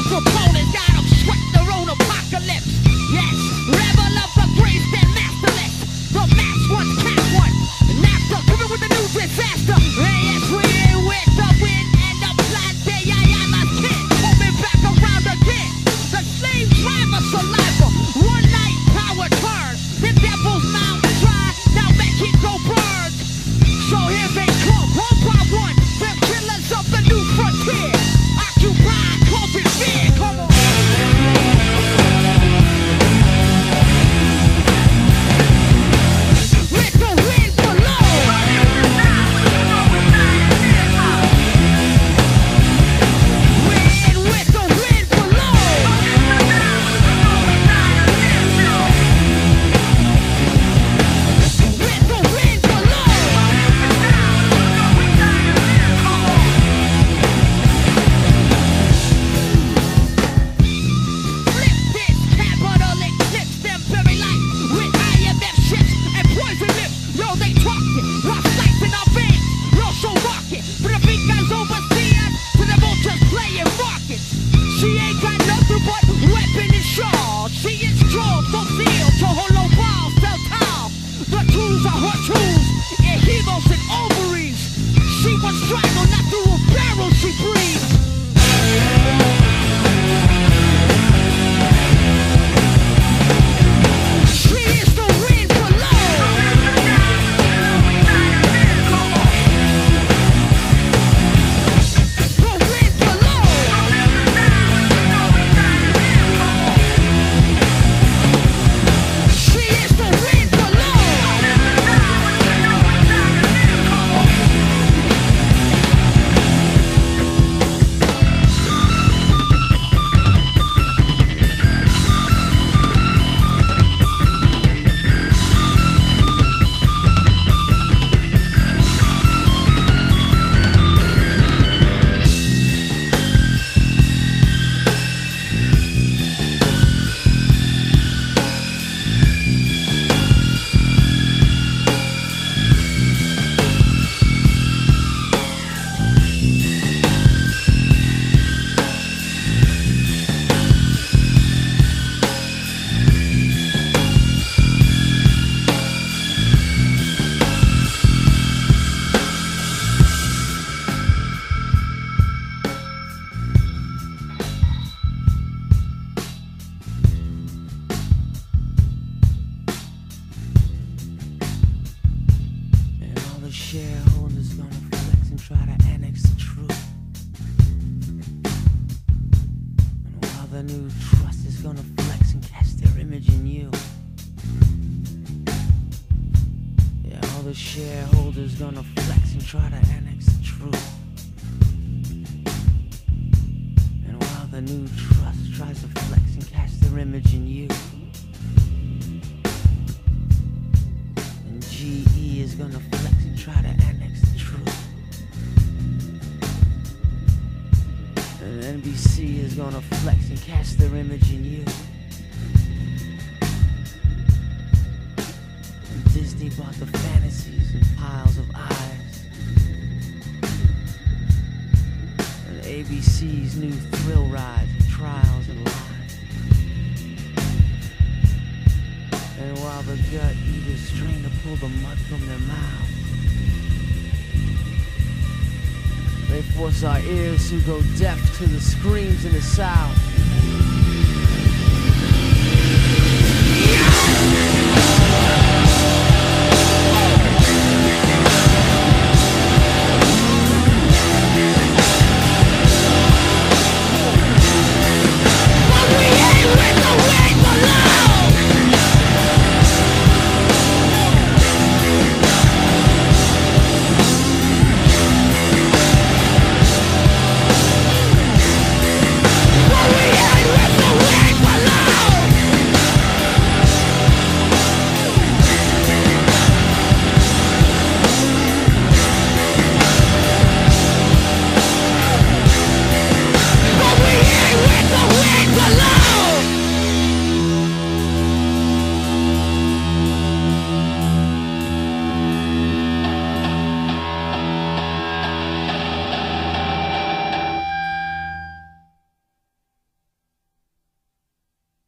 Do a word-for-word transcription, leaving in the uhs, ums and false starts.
shareholders gonna flex and try to annex the truth. And while the new trust is gonna flex and cast their image in you. Yeah, all the shareholders gonna flex and try to annex the truth. And while the new trust tries to flex and cast their image in you. And G E is gonna flex and try to annex the truth. And N B C is gonna flex and cast their image in you. And Disney bought the fantasies and piles of eyes. And A B C's new thrill rides and trials and lies. And while the gut eaters strain to pull the mud from their mouth, they force our ears to go deaf to the screams in the South.